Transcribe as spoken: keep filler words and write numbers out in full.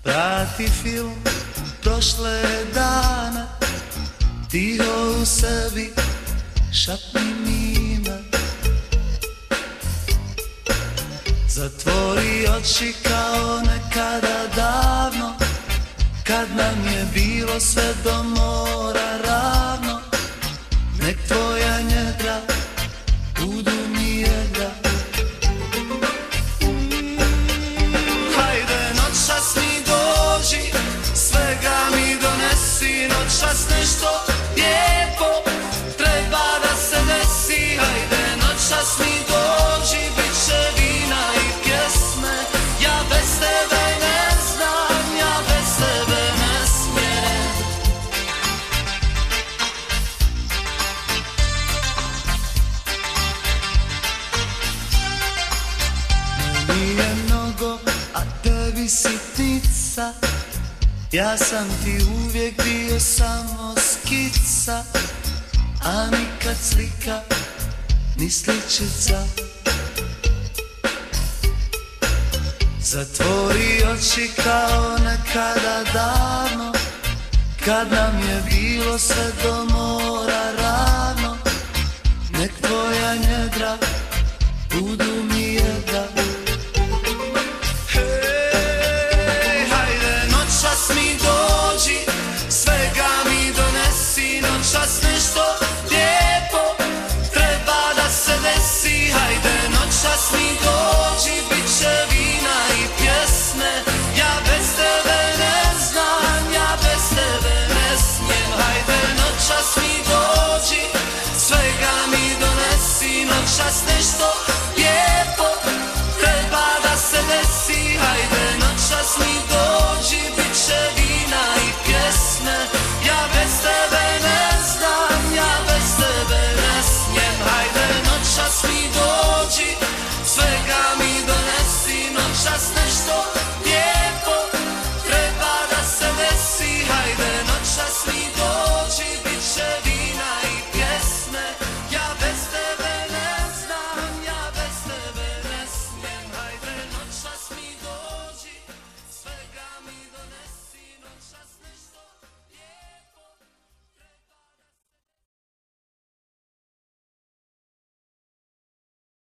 Vrati film prošle dane, tiho u sebi šapni mi ime. Zatvori oči kao nekada davno, kad nam je bilo sve do mora ravno. Nek tvoja njedra budu mi jedra. Hajde noćas mi dođi, svega mi donesi. Noćas nešto lijepo treba da se desi. Hajde noćas mi dođi, bit će vina i pjesme. Ja bez tebe ne znam, ja bez tebe ne smijem. Meni je mnogo, a tebi sitnica. Ja sam ti uvijek bio samo skica, a nikad slika, ni sličica. Zatvori oči kao nekada davno, kad nam je bilo sve do mora ravno. Nek tvoja